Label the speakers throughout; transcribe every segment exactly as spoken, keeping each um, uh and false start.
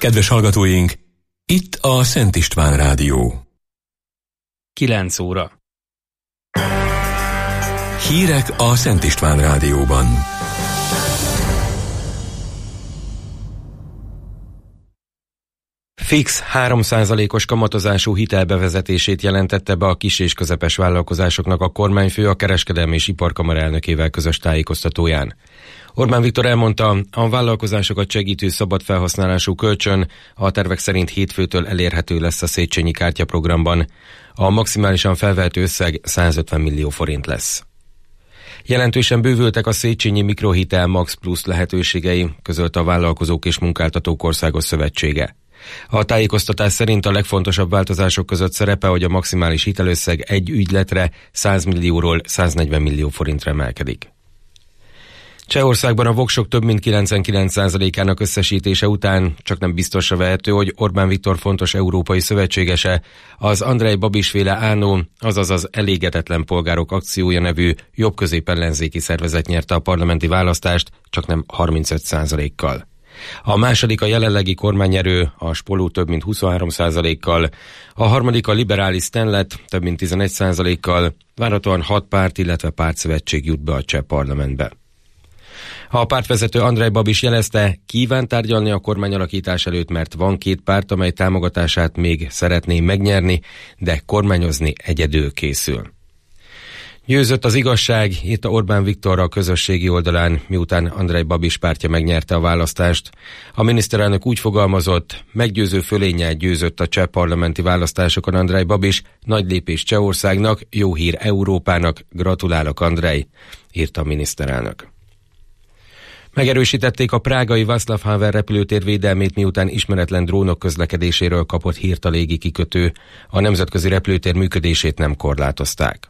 Speaker 1: Kedves hallgatóink, itt a Szent István Rádió.
Speaker 2: kilenc óra.
Speaker 1: Hírek a Szent István Rádióban.
Speaker 2: Fix három százalékos kamatozású hitel bevezetését jelentette be a kis és közepes vállalkozásoknak a kormányfő a Kereskedelmi és Iparkamara elnökével közös tájékoztatóján. Orbán Viktor elmondta, a vállalkozásokat segítő szabad felhasználású kölcsön a tervek szerint hétfőtől elérhető lesz a Széchenyi kártyaprogramban. A maximálisan felvehető összeg százötven millió forint lesz. Jelentősen bővültek a Széchenyi Mikrohitel Max Plus lehetőségei, közölte a Vállalkozók és Munkáltatók Országos Szövetsége. A tájékoztatás szerint a legfontosabb változások között szerepel, hogy a maximális hitelösszeg egy ügyletre száz millióról száznegyven millió forintra emelkedik. Csehországban a voksok több mint kilencvenkilenc százalékának összesítése után csak nem biztosra vehető, hogy Orbán Viktor fontos európai szövetségese, az Andrej Babis-féle Ánó, azaz az Elégedetlen Polgárok Akciója nevű jobb-közép ellenzéki szervezet nyerte a parlamenti választást, csak nem harmincöt százalékkal. A második a jelenlegi kormányerő, a Spolú több mint huszonhárom százalékkal, a harmadik a liberális Stenlet több mint tizenegy százalékkal, várhatóan hat párt, illetve pártszövetség jut be a cseh parlamentbe. A pártvezető Andrej Babis jelezte, kíván tárgyalni a kormányalakítás előtt, mert van két párt, amely támogatását még szeretné megnyerni, de kormányozni egyedül készül. Győzött az igazság, írta Orbán Viktor a közösségi oldalán, miután Andrej Babis pártja megnyerte a választást. A miniszterelnök úgy fogalmazott, meggyőző fölénnyel győzött a cseh parlamenti választásokon Andrej Babis, nagy lépés Csehországnak, jó hír Európának, gratulálok Andrej, írta a miniszterelnök. Megerősítették a prágai Václav Havel repülőtér védelmét, miután ismeretlen drónok közlekedéséről kapott hírt a légi kikötő. A nemzetközi repülőtér működését nem korlátozták.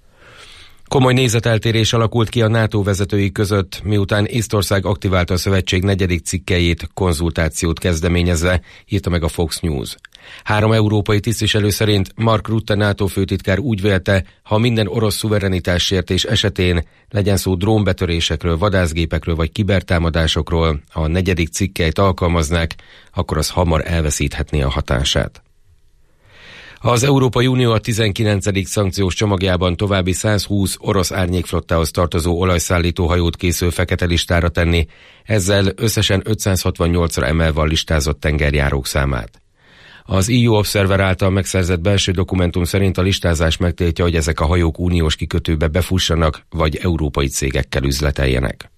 Speaker 2: Komoly nézeteltérés alakult ki a NATO vezetői között, miután Észtország aktiválta a szövetség negyedik cikkelyét, konzultációt kezdeményezve, írta meg a Fox News. Három európai tisztviselő szerint Mark Rutte NATO főtitkár úgy vélte, ha minden orosz szuverenitássértés esetén, legyen szó drónbetörésekről, vadászgépekről vagy kibertámadásokról, a negyedik cikkelyt alkalmaznák, akkor az hamar elveszíthetné a hatását. Az Európai Unió a tizenkilencedik szankciós csomagjában további százhúsz orosz árnyékflottához tartozó olajszállító hajót készül fekete listára tenni, ezzel összesen ötszázhatvannyolcra emelve a listázott tengerjárók számát. Az é u Observer által megszerzett belső dokumentum szerint a listázás megtiltja, hogy ezek a hajók uniós kikötőbe befussanak, vagy európai cégekkel üzleteljenek.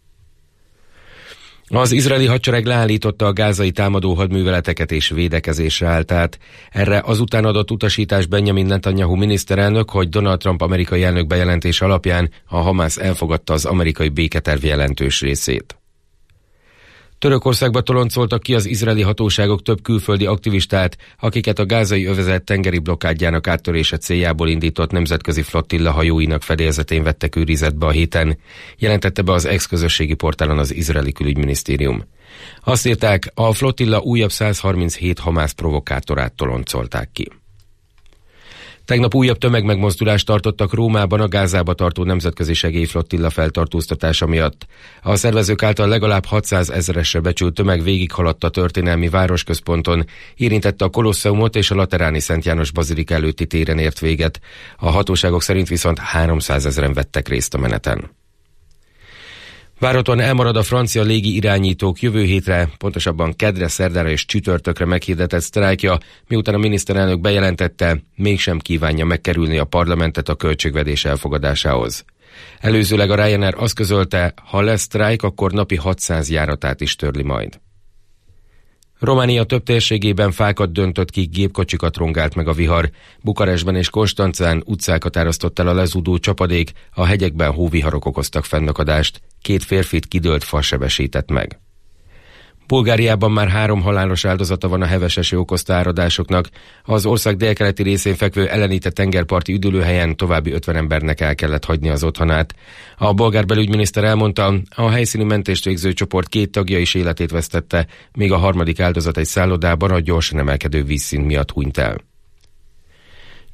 Speaker 2: Az izraeli hadsereg leállította a gázai támadó hadműveleteket és védekezésre állt át. Erre azután adott utasítás Benjamin Netanyahu miniszterelnök, hogy Donald Trump amerikai elnök bejelentés alapján a Hamász elfogadta az amerikai béketerv jelentős részét. Törökországba toloncoltak ki az izraeli hatóságok több külföldi aktivistát, akiket a gázai övezet tengeri blokkádjának áttörése céljából indított nemzetközi flottilla hajóinak fedélzetén vettek őrizetbe a héten, jelentette be az ex-közösségi portálon az izraeli külügyminisztérium. Azt írták, a flottilla újabb százharminchét Hamász provokátorát toloncolták ki. Tegnap újabb tömegmegmozdulást tartottak Rómában a Gázába tartó nemzetközi segélyflottilla feltartóztatása miatt. A szervezők által legalább hatszázezresre becsült tömeg végighaladt a történelmi városközponton, érintette a Kolosseumot és a Lateráni Szent János bazilika előtti téren ért véget. A hatóságok szerint viszont háromszázezren vettek részt a meneten. Várhatóan elmarad a francia légi irányítók jövő hétre, pontosabban kedre, szerdára és csütörtökre meghirdetett sztrájkja, miután a miniszterelnök bejelentette, mégsem kívánja megkerülni a parlamentet a költségvetés elfogadásához. Előzőleg a Ryanair azt közölte, ha lesz sztrájk, akkor napi hatszáz járatát is törli majd. Románia több térségében fákat döntött ki, gépkocsikat rongált meg a vihar. Bukarestben és Konstancán utcákat árasztott el a lezúdó csapadék, a hegyekben hóviharok okoztak fennakadást, két férfit kidőlt fa sebesített meg. Bulgáriában már három halálos áldozata van a heves eső okozta áradásoknak. Az ország délkeleti részén fekvő Elenite tengerparti üdülőhelyen további ötven embernek el kellett hagyni az otthonát. A bolgár belügyminiszter elmondta, a helyszíni mentést végző csoport két tagja is életét vesztette, míg a harmadik áldozat egy szállodában a gyorsan emelkedő vízszint miatt hunyt el.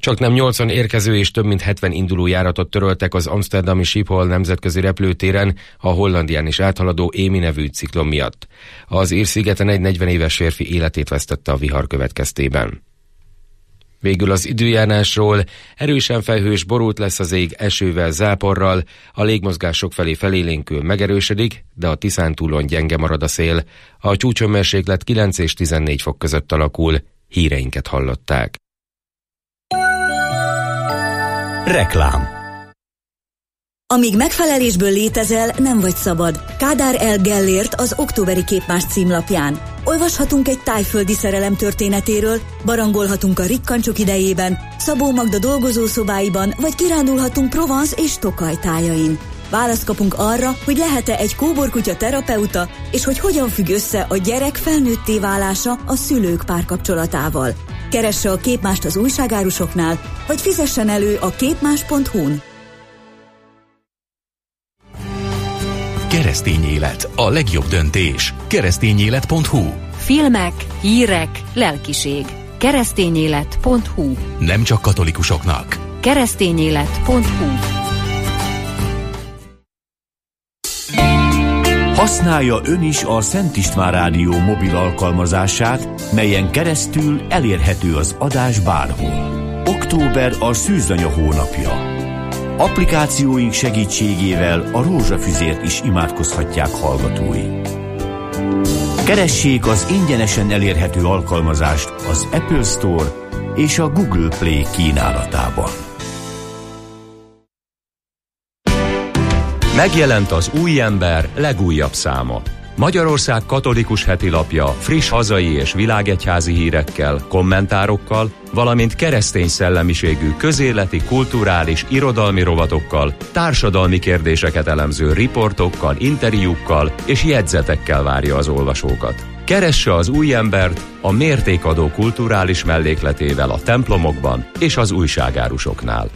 Speaker 2: Csaknem nyolcvan érkező és több mint hetven induló járatot töröltek az amszterdami Schiphol nemzetközi repülőtéren a Hollandián is áthaladó Amy nevű ciklon miatt. Az Ír-szigeten egy negyven éves férfi életét vesztette a vihar következtében. Végül az időjárásról: erősen felhős, borult lesz az ég, esővel, záporral, a légmozgás sokfelé felélénkül, megerősödik, de a Tiszántúlon gyenge marad a szél. A csúcshőmérséklet kilenc és tizennégy fok között alakul. Híreinket hallották.
Speaker 3: Reklám.
Speaker 4: Amíg megfelelésből létezel, nem vagy szabad. Kádár L. Gellért az októberi Képmás címlapján. Olvashatunk egy tájföldi szerelem történetéről, barangolhatunk a rikkancsok idejében, Szabó Magda dolgozószobáiban, vagy kirándulhatunk Provence és Tokaj tájain. Választ kapunk arra, hogy lehet-e egy kóborkutya terapeuta, és hogy hogyan függ össze a gyerek felnőtté válása a szülők párkapcsolatával. Keresse a Képmást az újságárusoknál, vagy fizessen elő a képmás pont hu-n.
Speaker 3: Keresztény élet, a legjobb döntés. keresztényélet pont hu.
Speaker 5: Filmek, hírek, lelkiség. keresztényélet pont hu.
Speaker 3: Nem csak katolikusoknak.
Speaker 5: keresztényélet pont hu.
Speaker 6: Használja ön is a Szent István Rádió mobil alkalmazását, melyen keresztül elérhető az adás bárhol. Október a szűzanya hónapja. Applikációink segítségével a rózsafüzért is imádkozhatják hallgatói. Keressék az ingyenesen elérhető alkalmazást az Apple Store és a Google Play kínálatában.
Speaker 7: Megjelent az Új Ember legújabb száma. Magyarország katolikus hetilapja friss hazai és világegyházi hírekkel, kommentárokkal, valamint keresztény szellemiségű közéleti, kulturális, irodalmi rovatokkal, társadalmi kérdéseket elemző riportokkal, interjúkkal és jegyzetekkel várja az olvasókat. Keresse az Új Embert a mértékadó kulturális mellékletével a templomokban és az újságárusoknál.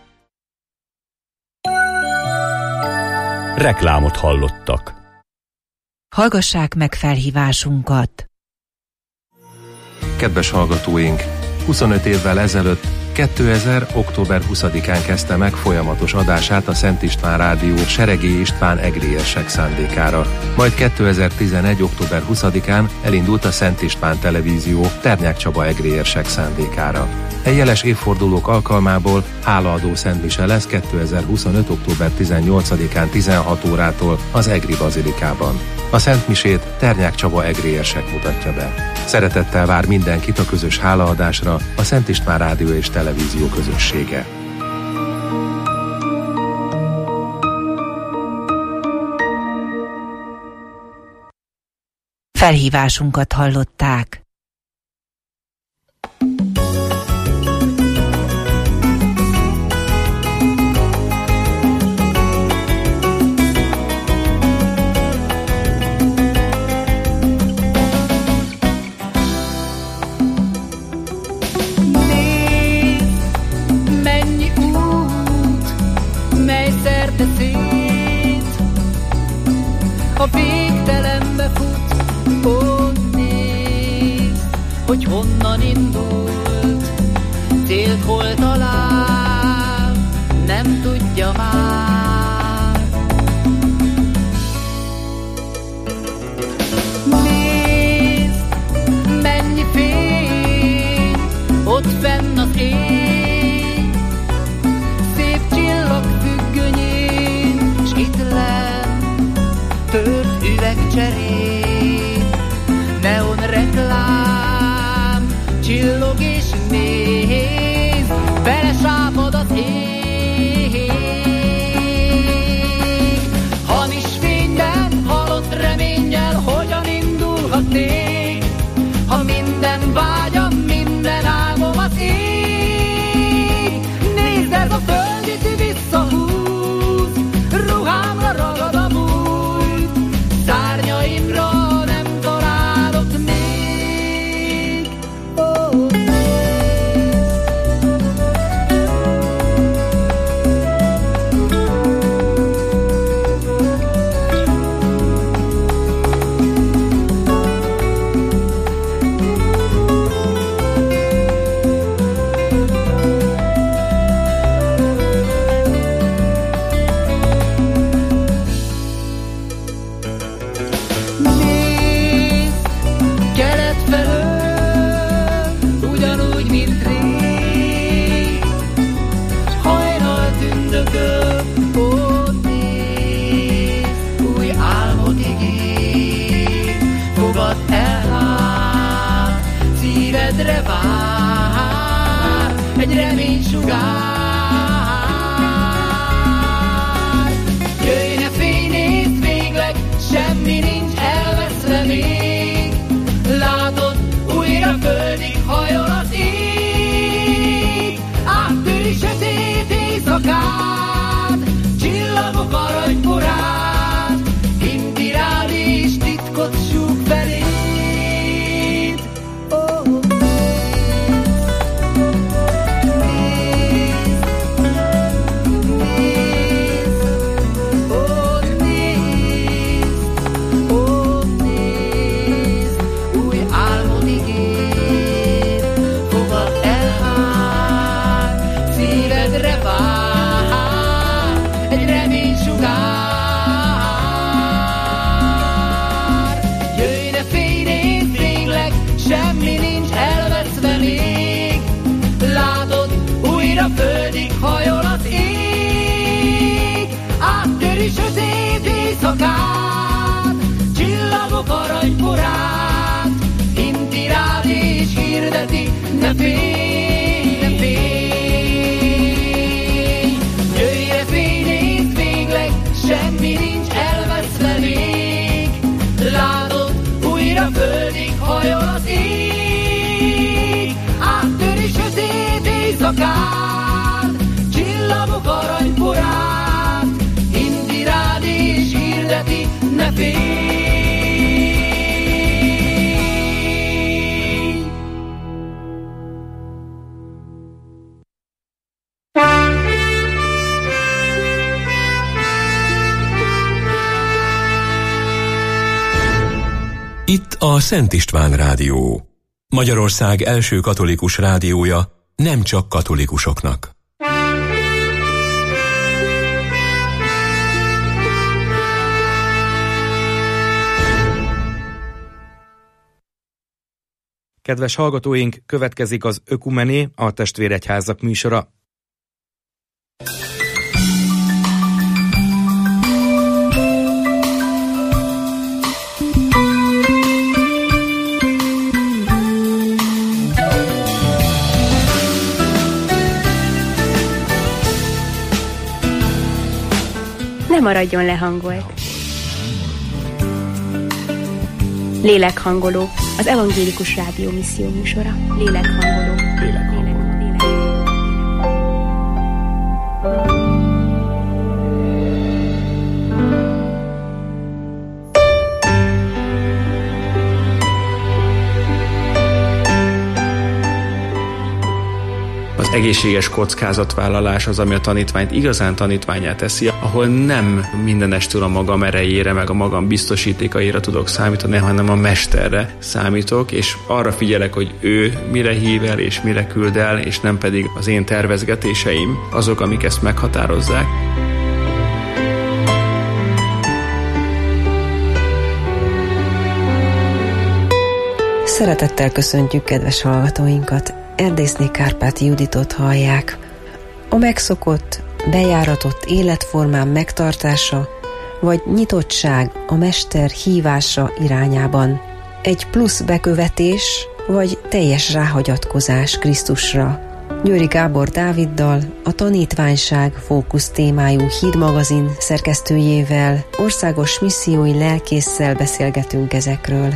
Speaker 3: Reklámot hallottak.
Speaker 8: Hallgassák meg felhívásunkat!
Speaker 9: Kedves hallgatóink! huszonöt évvel ezelőtt, kétezer. október huszadikán kezdte meg folyamatos adását a Szent István Rádió Seregély István egrérsek szándékára. Majd kétezer-tizenegy. október huszadikán elindult a Szent István Televízió Ternyák Csaba egrérsek szándékára. E jeles évfordulók alkalmából hálaadó szentmise lesz kétezer-huszonöt. október tizennyolcadikán tizenhat órától az Egri Bazilikában. A szentmisét Ternyák Csaba egrérsek mutatja be. Szeretettel vár mindenkit a közös hálaadásra a Szent István Rádió és Televízió közössége.
Speaker 8: Felhívásunkat hallották.
Speaker 10: A végtelenbe fut, ó, nézd, hogy honnan indult, célt hol talál, nem tudja már. Nézd, mennyi fény, ott fenn az ég, szép csillag függönyén, s itt lenn tört üvegcserét, neon reklám, csillog és néz, belesápad az ég. Hamis fényben, halott reménnyel, hogyan indulhatnék, ha minden vágyam, minden álmom az ég. Nézd, ez a földi tű visszahúz, ruhámra ragad a múlt, szárnyaimra nem egy reménysugár. Jöjjön a fény, nézd végleg, semmi nincs elveszve még. Látod, újra földig hajol az ég. Áttöri sötét éjszakát, csillagok aranykorát, kinti rád és titkot súg feléd. Oh, földig hajol az ég, áttöri sötét éjszakát, csillagok aranykorát, inti rád és hirdeti, ne félj, ne félj. Jöjjön fény, nézd végleg, semmi nincs elveszve még. Látod, újra földig hajol az ég, áttöri sötét éjszakát, csillagok aranykorát, inti rád és hirdeti, ne félj.
Speaker 1: Itt a Szent István Rádió, Magyarország első katolikus rádiója, nem csak katolikusoknak.
Speaker 2: Kedves hallgatóink, következik az Ökumené, a Testvéregyházak műsora.
Speaker 11: Ne maradjon lehangolt. Lélekhangoló, az evangélikus rádió misszió műsora. Lélekhangoló. Lélekhangoló.
Speaker 12: Az egészséges kockázatvállalás az, ami a tanítványt igazán tanítvánnyá teszi, ahol nem mindenestül a magam erejére, meg a magam biztosítékaira tudok számítani, hanem a mesterre számítok, és arra figyelek, hogy ő mire hív el, és mire küld el, és nem pedig az én tervezgetéseim, azok, amik ezt meghatározzák.
Speaker 13: Szeretettel köszöntjük kedves hallgatóinkat! Erdészné Kárpáti Juditot hallják. A megszokott, bejáratott életformán megtartása, vagy nyitottság a mester hívása irányában. Egy plusz bekövetés, vagy teljes ráhagyatkozás Krisztusra. Győri Gábor Dáviddal, a Tanítványság fókusz témájú Híd magazin szerkesztőjével, országos missziói lelkésszel beszélgetünk ezekről.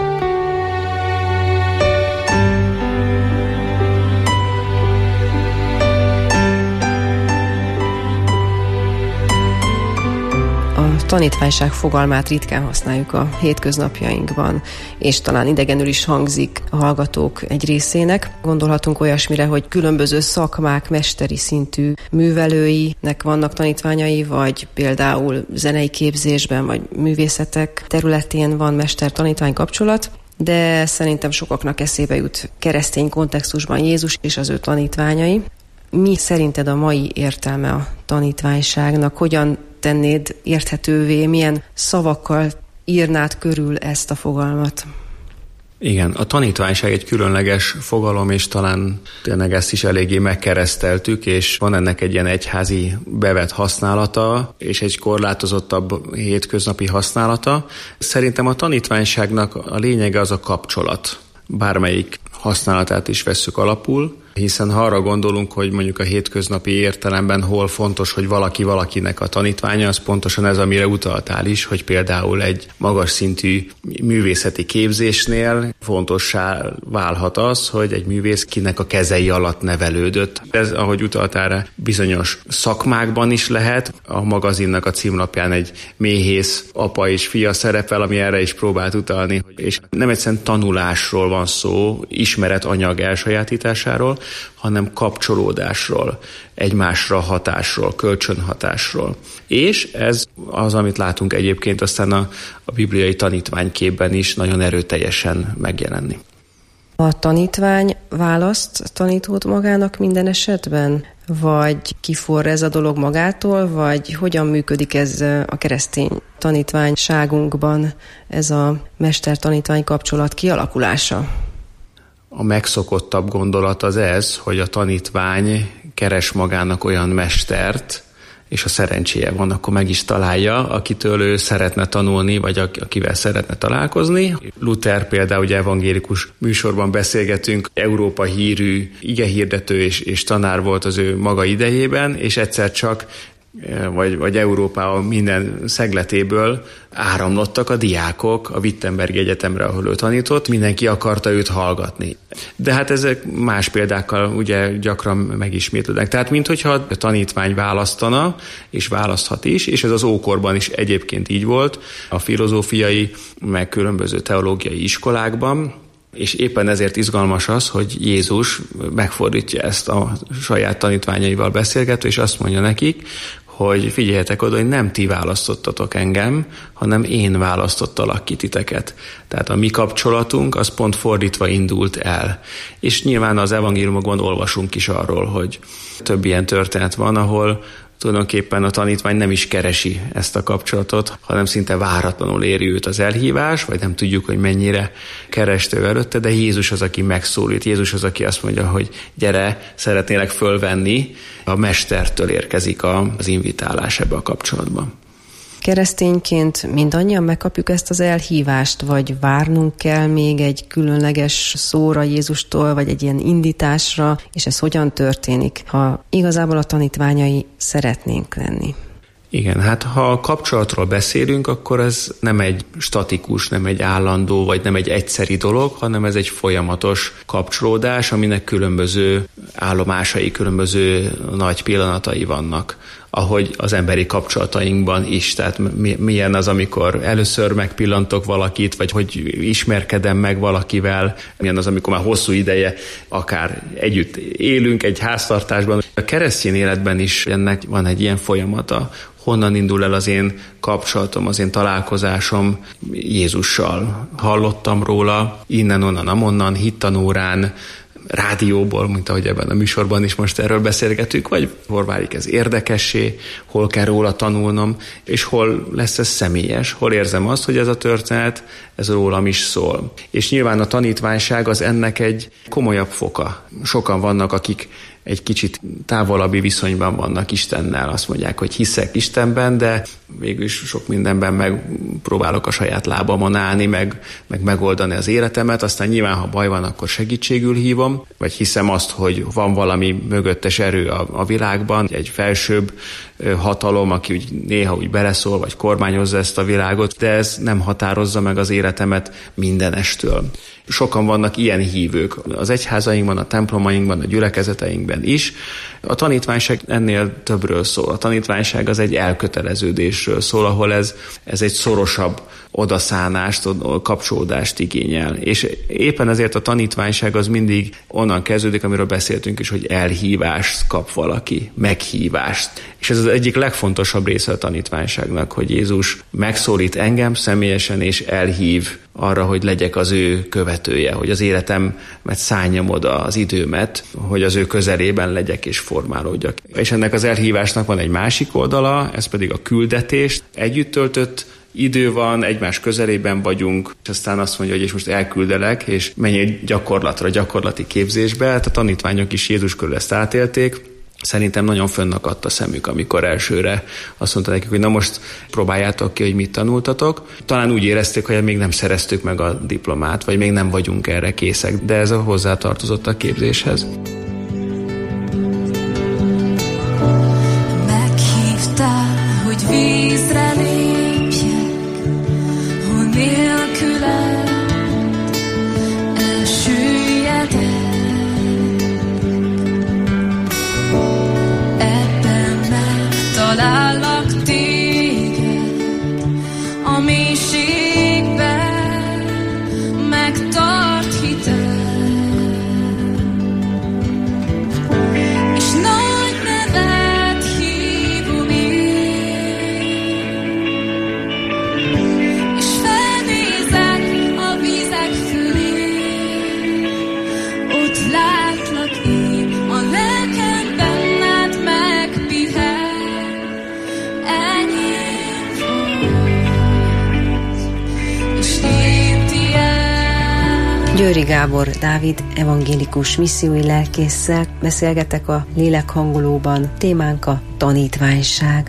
Speaker 13: A tanítványság fogalmát ritkán használjuk a hétköznapjainkban, és talán idegenül is hangzik a hallgatók egy részének. Gondolhatunk olyasmire, hogy különböző szakmák mesteri szintű művelőinek vannak tanítványai, vagy például zenei képzésben, vagy művészetek területén van mester-tanítvány kapcsolat, de szerintem sokaknak eszébe jut keresztény kontextusban Jézus és az ő tanítványai. Mi szerinted a mai értelme a tanítványságnak? Hogyan tennéd érthetővé, milyen szavakkal írnád körül ezt a fogalmat?
Speaker 12: Igen, a tanítványság egy különleges fogalom, és talán tényleg ezt is eléggé megkereszteltük, és van ennek egy ilyen egyházi bevett használata, és egy korlátozottabb hétköznapi használata. Szerintem a tanítványságnak a lényege az a kapcsolat. Bármelyik használatát is vesszük alapul, Hiszen ha arra gondolunk, hogy mondjuk a hétköznapi értelemben hol fontos, hogy valaki valakinek a tanítványa, az pontosan ez, amire utaltál is, hogy például egy magas szintű művészeti képzésnél fontossá válhat az, hogy egy művész kinek a kezei alatt nevelődött. Ez, ahogy utaltál rá, bizonyos szakmákban is lehet. A magazinnak a címlapján egy méhész apa és fia szerepel, ami erre is próbált utalni. És nem egyszerűen tanulásról van szó, ismeretanyag elsajátításáról, hanem kapcsolódásról, egymásra hatásról, kölcsönhatásról. És ez az, amit látunk egyébként aztán a, a bibliai tanítványképben is nagyon erőteljesen megjelenni.
Speaker 13: A tanítvány választ tanítót magának minden esetben? Vagy kiforr ez a dolog magától, vagy hogyan működik ez a keresztény tanítványságunkban, ez a mester-tanítvány kapcsolat kialakulása?
Speaker 12: A megszokottabb gondolat az ez, hogy a tanítvány keres magának olyan mestert, és a szerencséje van, akkor meg is találja, akitől ő szeretne tanulni, vagy akivel szeretne találkozni. Luther például, ugye evangélikus műsorban beszélgetünk, Európa hírű igehirdető és, és tanár volt az ő maga idejében, és egyszer csak Vagy, vagy Európában minden szegletéből áramlottak a diákok a Wittenbergi Egyetemre, ahol ő tanított, mindenki akarta őt hallgatni. De hát ezek más példákkal ugye gyakran megismétlődnek. Tehát minthogyha a tanítvány választana, és választhat is, és ez az ókorban is egyébként így volt, a filozófiai, meg különböző teológiai iskolákban, és éppen ezért izgalmas az, hogy Jézus megfordítja ezt a saját tanítványaival beszélgetve, és azt mondja nekik, hogy figyeljetek oda, hogy nem ti választottatok engem, hanem én választottalak ki titeket. Tehát a mi kapcsolatunk az pont fordítva indult el. És nyilván az evangéliumokban olvasunk is arról, hogy több ilyen történet van, ahol tulajdonképpen a tanítvány nem is keresi ezt a kapcsolatot, hanem szinte váratlanul éri őt az elhívás, vagy nem tudjuk, hogy mennyire kereste ő előtte, de Jézus az, aki megszólít. Jézus az, aki azt mondja, hogy gyere, szeretnélek fölvenni. A mestertől érkezik az invitálás ebbe a kapcsolatban.
Speaker 13: Keresztényként mindannyian megkapjuk ezt az elhívást, vagy várnunk kell még egy különleges szóra Jézustól, vagy egy ilyen indításra, és ez hogyan történik, ha igazából a tanítványai szeretnénk lenni?
Speaker 12: Igen, hát ha a kapcsolatról beszélünk, akkor ez nem egy statikus, nem egy állandó, vagy nem egy egyszeri dolog, hanem ez egy folyamatos kapcsolódás, aminek különböző állomásai, különböző nagy pillanatai vannak, ahogy az emberi kapcsolatainkban is. Tehát milyen az, amikor először megpillantok valakit, vagy hogy ismerkedem meg valakivel, milyen az, amikor már hosszú ideje akár együtt élünk egy háztartásban. A keresztény életben is ennek van egy ilyen folyamata, honnan indul el az én kapcsolatom, az én találkozásom Jézussal. Hallottam róla innen, onnan, amonnan, hittanórán, rádióból, mint ahogy ebben a műsorban is most erről beszélgetünk, vagy hol válik ez érdekessé, hol kell róla tanulnom, és hol lesz ez személyes, hol érzem azt, hogy ez a történet, ez rólam is szól. És nyilván a tanítványság az ennek egy komolyabb foka. Sokan vannak, akik egy kicsit távolabbi viszonyban vannak Istennel, azt mondják, hogy hiszek Istenben, de végül is sok mindenben megpróbálok a saját lábamon állni, meg, meg megoldani az életemet, aztán nyilván, ha baj van, akkor segítségül hívom, vagy hiszem azt, hogy van valami mögöttes erő a, a világban, egy felsőbb hatalom, aki úgy néha úgy beleszól, vagy kormányozza ezt a világot, de ez nem határozza meg az életemet mindenestől. Sokan vannak ilyen hívők az egyházainkban, a templomainkban, a gyülekezeteinkben is. A tanítványság ennél többről szól. A tanítványság az egy elköteleződésről szól, ahol ez, ez egy szorosabb odaszánást, kapcsolódást igényel. És éppen ezért a tanítványság az mindig onnan kezdődik, amiről beszéltünk is, hogy elhívást kap valaki, meghívást. És ez az egyik legfontosabb része a tanítványságnak, hogy Jézus megszólít engem személyesen és elhív arra, hogy legyek az ő követője, hogy az életemet szálljam oda, az időmet, hogy az ő közelében legyek és formálódjak. És ennek az elhívásnak van egy másik oldala, ez pedig a küldetés. Együtt töltött idő van, egymás közelében vagyunk, és aztán azt mondja, hogy és most elküldelek, és menj egy gyakorlatra, gyakorlati képzésbe. Hát a tanítványok is Jézus körül ezt átélték. Szerintem nagyon fönnakadt a szemük, amikor elsőre azt mondta nekik, hogy na most próbáljátok ki, hogy mit tanultatok. Talán úgy érezték, hogy még nem szereztük meg a diplomát, vagy még nem vagyunk erre készek, de ez a hozzátartozott a képzéshez.
Speaker 13: Győri Gábor Dávid evangélikus missziói lelkésszel beszélgetek a Lélekhangolóban. Témánk a tanítványság.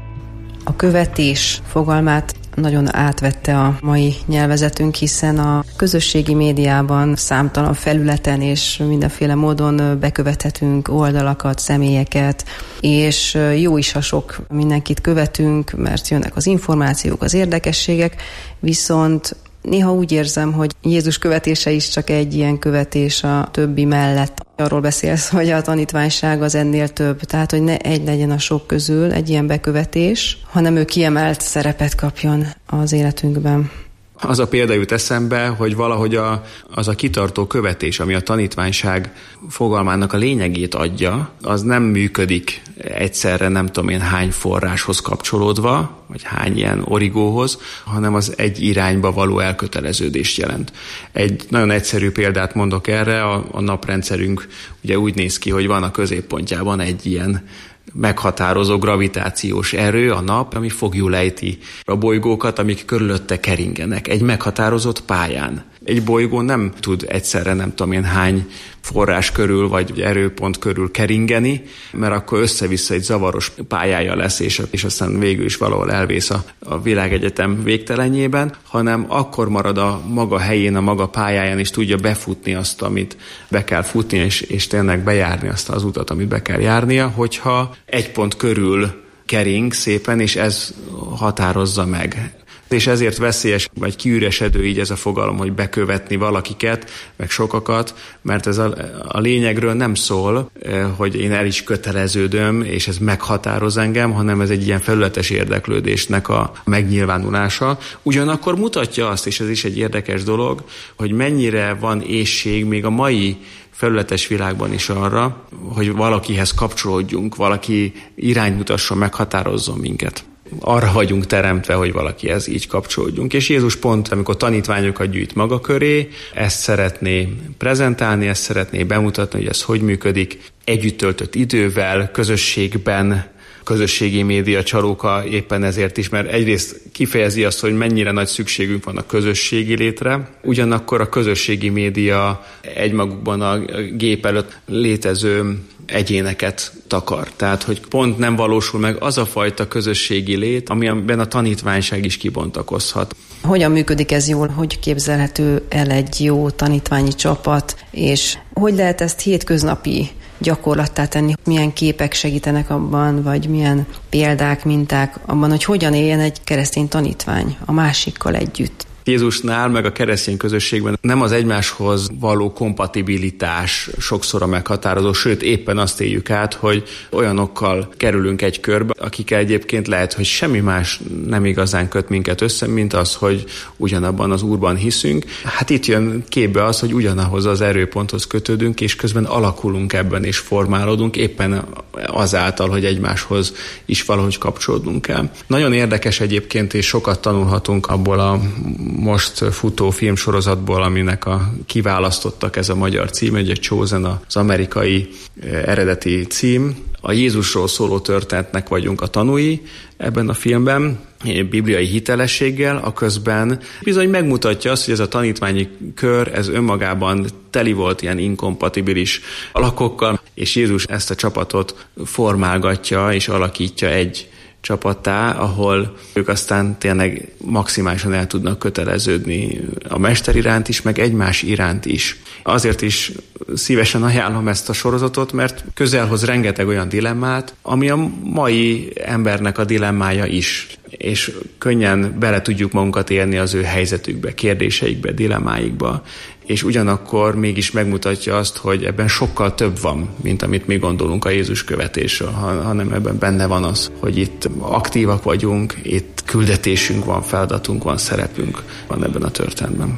Speaker 13: A követés fogalmát nagyon átvette a mai nyelvezetünk, hiszen a közösségi médiában számtalan felületen és mindenféle módon bekövethetünk oldalakat, személyeket, és jó is, ha sok mindenkit követünk, mert jönnek az információk, az érdekességek, viszont néha úgy érzem, hogy Jézus követése is csak egy ilyen követés a többi mellett. Arról beszélsz, hogy a tanítványság az ennél több, tehát hogy ne egy legyen a sok közül egy ilyen bekövetés, hanem ő kiemelt szerepet kapjon az életünkben.
Speaker 12: Az a példa jut eszembe, hogy valahogy a, az a kitartó követés, ami a tanítványság fogalmának a lényegét adja, az nem működik egyszerre nem tudom én hány forráshoz kapcsolódva, vagy hány ilyen origóhoz, hanem az egy irányba való elköteleződést jelent. Egy nagyon egyszerű példát mondok erre, a, a naprendszerünk ugye úgy néz ki, hogy van a középpontjában egy ilyen meghatározó gravitációs erő, a nap, ami foglyul ejti a bolygókat, amik körülötte keringenek, egy meghatározott pályán. Egy bolygó nem tud egyszerre nem tudom én hány forrás körül vagy erőpont körül keringeni, mert akkor össze-vissza egy zavaros pályája lesz, és, és aztán végül is valahol elvész a, a világegyetem végtelenjében, hanem akkor marad a maga helyén, a maga pályáján, és tudja befutni azt, amit be kell futni, és, és tényleg bejárni azt az utat, amit be kell járnia, hogyha egy pont körül kering szépen, és ez határozza meg. És ezért veszélyes, vagy kiüresedő így ez a fogalom, hogy bekövetni valakiket, meg sokakat, mert ez a, a lényegről nem szól, hogy én el is köteleződöm, és ez meghatároz engem, hanem ez egy ilyen felületes érdeklődésnek a megnyilvánulása. Ugyanakkor mutatja azt, és ez is egy érdekes dolog, hogy mennyire van éhség még a mai felületes világban is arra, hogy valakihez kapcsolódjunk, valaki iránymutasson, meghatározzon minket. Arra vagyunk teremtve, hogy valakihez így kapcsolódjunk. És Jézus pont, amikor tanítványokat gyűjt maga köré, ezt szeretné prezentálni, ezt szeretné bemutatni, hogy ez hogy működik. Együtt töltött idővel, közösségben, közösségi média csalóka éppen ezért is, mert egyrészt kifejezi azt, hogy mennyire nagy szükségünk van a közösségi létre, ugyanakkor a közösségi média egymagukban a gép előtt létező egyéneket takar. Tehát, hogy pont nem valósul meg az a fajta közösségi lét, amiben a tanítványság is kibontakozhat.
Speaker 13: Hogyan működik ez jól? Hogy képzelhető el egy jó tanítványi csapat? És hogy lehet ezt hétköznapi gyakorlattá tenni? Milyen képek segítenek abban, vagy milyen példák, minták abban, hogy hogyan éljen egy keresztény tanítvány a másikkal együtt?
Speaker 12: Jézusnál, meg a keresztény közösségben nem az egymáshoz való kompatibilitás sokszor a meghatározó, sőt éppen azt éljük át, hogy olyanokkal kerülünk egy körbe, akikkel egyébként lehet, hogy semmi más nem igazán köt minket össze, mint az, hogy ugyanabban az Úrban hiszünk. Hát itt jön képbe az, hogy ugyanahoz az erőponthoz kötődünk, és közben alakulunk ebben és formálódunk éppen azáltal, hogy egymáshoz is valahogy kapcsolódnunk kell. Nagyon érdekes egyébként, és sokat tanulhatunk abból a most futó filmsorozatból, aminek a kiválasztottak, ez a magyar cím, egy Chosen az amerikai eredeti cím. A Jézusról szóló történetnek vagyunk a tanúi ebben a filmben, bibliai hitelességgel, a közben bizony megmutatja azt, hogy ez a tanítványi kör, ez önmagában teli volt ilyen inkompatibilis alakokkal, és Jézus ezt a csapatot formálgatja és alakítja egy csapattá, ahol ők aztán tényleg maximálisan el tudnak köteleződni a mester iránt is, meg egymás iránt is. Azért is szívesen ajánlom ezt a sorozatot, mert közelhoz rengeteg olyan dilemmát, ami a mai embernek a dilemmája is, és könnyen bele tudjuk magunkat élni az ő helyzetükbe, kérdéseikbe, dilemmáikba, és ugyanakkor mégis megmutatja azt, hogy ebben sokkal több van, mint amit mi gondolunk a Jézus követésről, hanem ebben benne van az, hogy itt aktívak vagyunk, itt küldetésünk van, feladatunk van, szerepünk van ebben a történetben.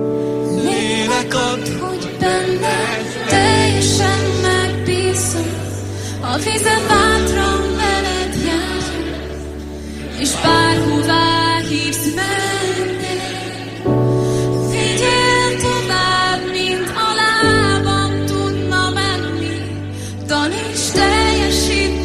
Speaker 10: Lélek ad, hogy benne teljesen megbízom, a vizen bátran veled jár, és bárhová hívsz menni, vigyél tovább, mint a lábam tudna menni, taníts teljesítve.
Speaker 13: Arról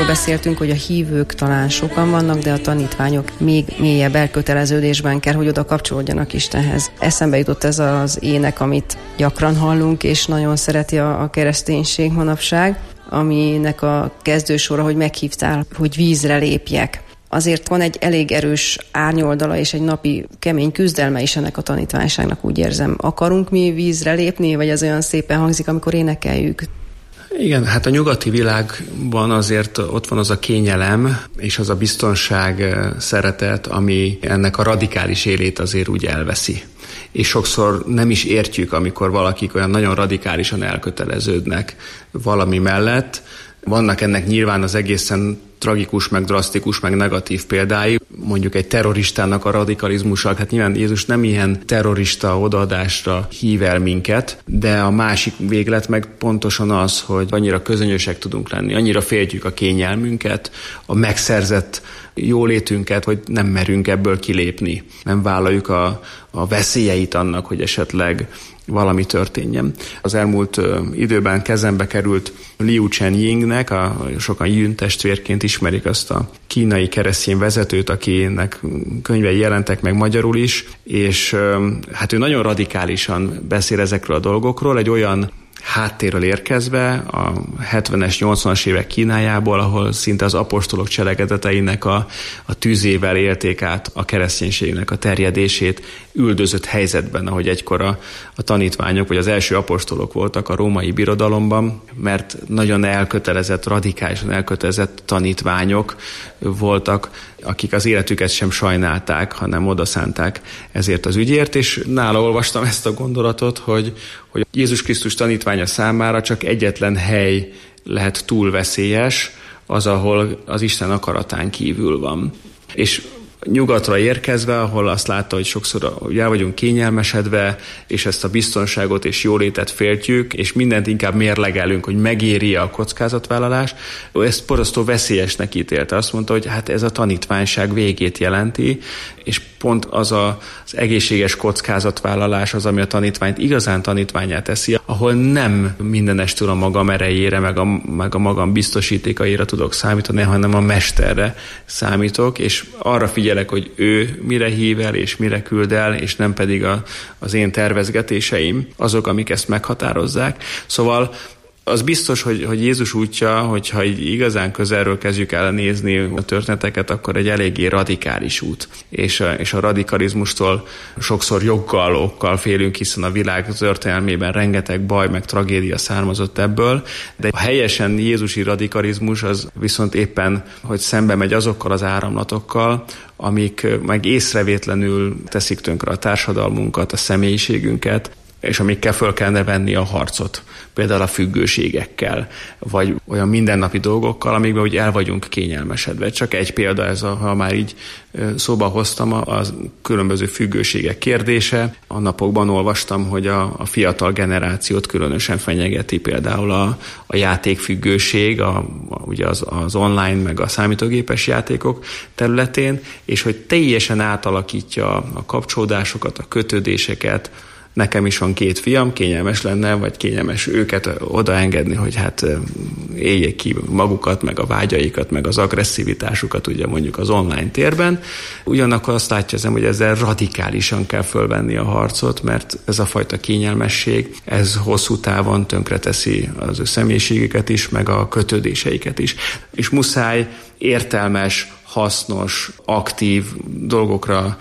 Speaker 13: arról beszéltünk, hogy a hívők talán sokan vannak, de a tanítványok még mélyebb elköteleződésben kell, hogy oda kapcsolódjanak Istenhez. Eszembe jutott ez az ének, amit gyakran hallunk, és nagyon szereti a, a kereszténység manapság, aminek a kezdősora, hogy meghívtál, hogy vízre lépjek. Azért van egy elég erős árnyoldala és egy napi kemény küzdelme is ennek a tanítványságnak, úgy érzem. Akarunk mi vízre lépni, vagy ez olyan szépen hangzik, amikor énekeljük?
Speaker 12: Igen, hát a nyugati világban azért ott van az a kényelem és az a biztonság, szeretet, ami ennek a radikális élét azért úgy elveszi. És sokszor nem is értjük, amikor valakik olyan nagyon radikálisan elköteleződnek valami mellett. Vannak ennek nyilván az egészen tragikus, meg drasztikus, meg negatív példái. Mondjuk egy terroristának a radikalizmusa, hát nyilván Jézus nem ilyen terrorista odaadásra hív el minket, de a másik véglet meg pontosan az, hogy annyira közönösek tudunk lenni, annyira féltjük a kényelmünket, a megszerzett jólétünket, hogy nem merünk ebből kilépni. Nem vállaljuk a, a veszélyeit annak, hogy esetleg valami történjen. Az elmúlt ö, időben kezembe került Liu Chen-yingnek, a, sokan Yun testvérként ismerik azt a kínai keresztény vezetőt, akinek könyvei jelentek meg magyarul is, és ö, hát ő nagyon radikálisan beszél ezekről a dolgokról, egy olyan háttérről érkezve a hetvenes, nyolcvanas évek Kínájából, ahol szinte az apostolok cselekedeteinek a, a tűzével élték át a kereszténységnek a terjedését, üldözött helyzetben, ahogy egykor a, a tanítványok, vagy az első apostolok voltak a római birodalomban, mert nagyon elkötelezett, radikálisan elkötelezett tanítványok voltak, akik az életüket sem sajnálták, hanem odaszánták ezért az ügyért, és nála olvastam ezt a gondolatot, hogy, hogy Jézus Krisztus tanítványa számára csak egyetlen hely lehet túl veszélyes, az, ahol az Isten akaratán kívül van. És nyugatra érkezve, ahol azt látta, hogy sokszor el vagyunk kényelmesedve, és ezt a biztonságot és jólétet féltjük, és mindent inkább mérlegelünk, hogy megéri a kockázatvállalás. Ezt borzasztó veszélyesnek ítélte. Azt mondta, hogy hát ez a tanítványság végét jelenti, és pont az a, az egészséges kockázatvállalás az, ami a tanítványt igazán tanítvánnyá teszi, ahol nem mindenestül a magam erejére, meg a, meg a magam biztosítékaira tudok számítani, hanem a mesterre számítok, és arra figyelek, hogy ő mire hív el, és mire küld el, és nem pedig a, az én tervezgetéseim, azok, amik ezt meghatározzák. Szóval az biztos, hogy, hogy Jézus útja, hogyha így igazán közelről kezdjük el nézni a történeteket, akkor egy eléggé radikális út. És a, és a radikalizmustól sokszor joggal, okkal félünk, hiszen a világ történelmében rengeteg baj, meg tragédia származott ebből, de a helyesen jézusi radikalizmus az viszont éppen, hogy szembe megy azokkal az áramlatokkal, amik meg észrevétlenül teszik tönkre a társadalmunkat, a személyiségünket, és amikkel föl kellene venni a harcot. Például a függőségekkel, vagy olyan mindennapi dolgokkal, amikben úgy el vagyunk kényelmesedve. Csak egy példa ez, a, ha már így szóba hoztam, a különböző függőségek kérdése. A napokban olvastam, hogy a, a fiatal generációt különösen fenyegeti például a, a játékfüggőség, a, a, ugye az, az online, meg a számítógépes játékok területén, és hogy teljesen átalakítja a kapcsolódásokat, a kötődéseket. Nekem is van két fiam, kényelmes lenne, vagy kényelmes őket odaengedni, hogy hát éljék ki magukat, meg a vágyaikat, meg az agresszivitásukat, ugye mondjuk az online térben. Ugyanakkor azt látja, hogy ezzel radikálisan kell fölvenni a harcot, mert ez a fajta kényelmesség, ez hosszú távon tönkreteszi az ő személyiségüket is, meg a kötődéseiket is. És muszáj értelmes, hasznos, aktív dolgokra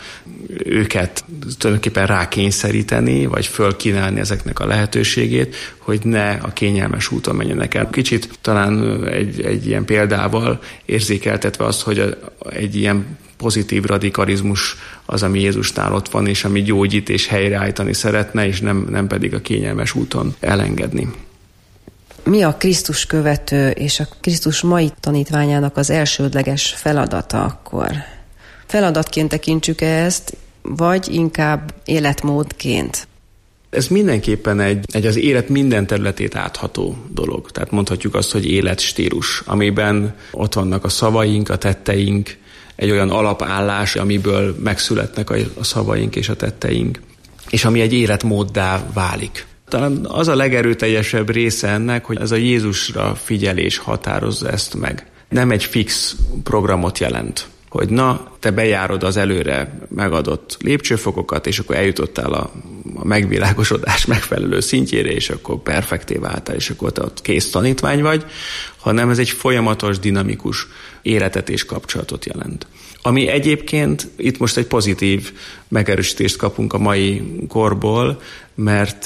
Speaker 12: őket tulajdonképpen rákényszeríteni, vagy fölkínálni ezeknek a lehetőségét, hogy ne a kényelmes úton menjenek el. Kicsit talán egy, egy ilyen példával érzékeltetve azt, hogy a, egy ilyen pozitív radikalizmus az, ami Jézusnál ott van, és ami gyógyít és helyreállítani szeretne, és nem, nem pedig a kényelmes úton elengedni.
Speaker 13: Mi a Krisztus követő és a Krisztus mai tanítványának az elsődleges feladata akkor? Feladatként tekintsük ezt, vagy inkább életmódként?
Speaker 12: Ez mindenképpen egy, egy az élet minden területét átható dolog. Tehát mondhatjuk azt, hogy életstílus, amiben ott vannak a szavaink, a tetteink, egy olyan alapállás, amiből megszületnek a szavaink és a tetteink, és ami egy életmóddá válik. Talán az a legerőteljesebb része ennek, hogy ez a Jézusra figyelés határozza ezt meg. nem egy fix programot jelent, hogy na, te bejárod az előre megadott lépcsőfokokat, és akkor eljutottál a, a megvilágosodás megfelelő szintjére, és akkor perfekté váltál, és akkor te ott kész tanítvány vagy, hanem ez egy folyamatos, dinamikus életet és kapcsolatot jelent. Ami egyébként itt most egy pozitív megerősítést kapunk a mai korból, mert